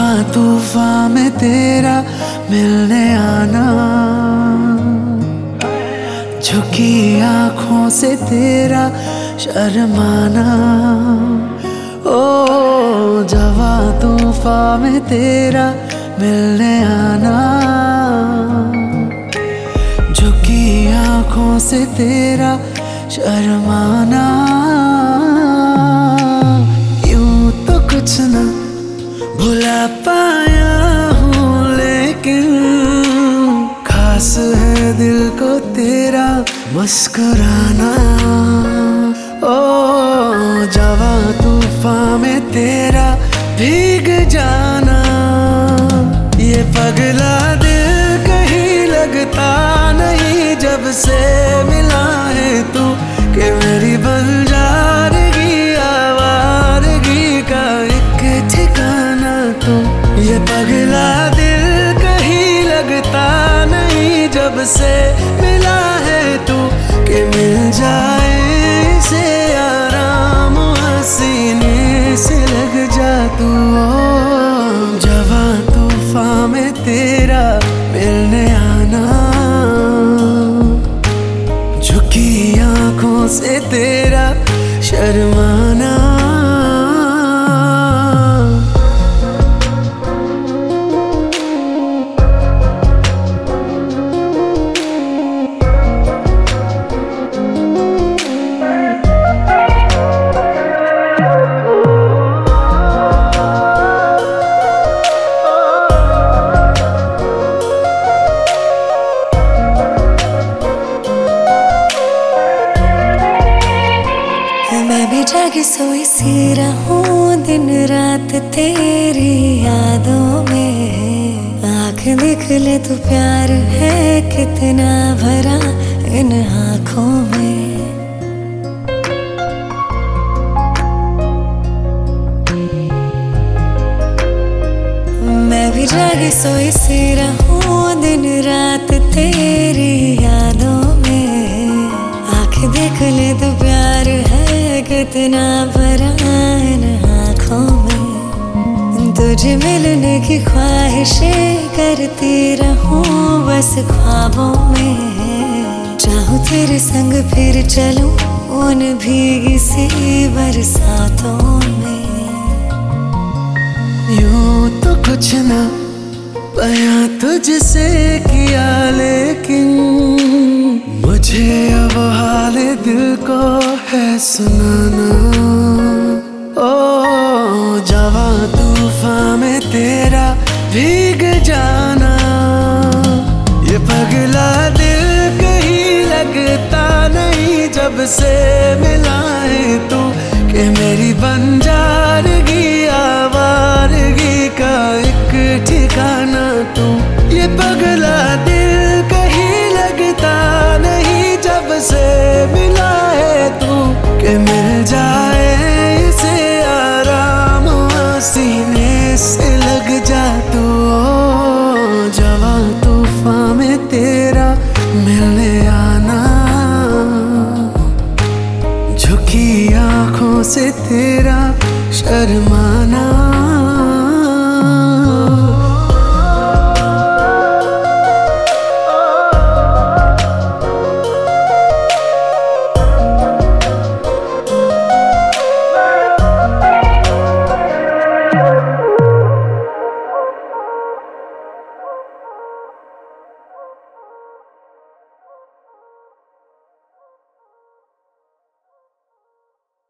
जवां तूफान में तेरा मिलने आना, झुकी आंखों से तेरा शर्माना। ओ जवां तूफान में तेरा मिलने आना, झुकी आंखों से तेरा शर्माना। यूं तो कुछ ना भुला पाया हूँ, लेकिन खास है दिल को तेरा मुस्कुराना। ओ जवां तूफान में तेरा भीग जाना, ये पगला दिल कहीं लगता नहीं जब से मिला है तू, कि मेरी बंजारगी आवारगी का एक ठिकाना तू। ये पगला दिल कहीं लगता नहीं जब से मिला है तू, कि मिल जाए इसे आराम हसीने से लग जा तू। जवां तूफान में तेरा मिलने आना, झुकी आंखों से तेरा शर्माना। मैं भी जागी सोई सी रहूं दिन रात तेरी यादों में। आँख देख ले तू प्यार है कितना भरा इन आँखों में। मैं भी जागी सोई सी रहूं दिन रात तेरी यादों में। आँख देख ले तू प्यार है कितना भरा इन आँखों में। तुझे मिलने की ख्वाहिशें करती रहूं बस ख्वाबों में। चाहूं तेरे संग फिर चलूं उन भीगी सी बरसातों में। यूं तो कुछ ना बयां तुझसे किया, लेकिन मुझे अब हाल दिल को है सुनाना। ओ जवां तूफान में तेरा भीग जाना, ये पगला दिल कहीं लगता नहीं जब से मिला है तू, कि मेरी बंजारगी आवारगी का एक ठिकाना तू। ये पगला दिल कहीं लगता नहीं जब से मिला है तू, कि मिल जाए इसे आराम सीने से लग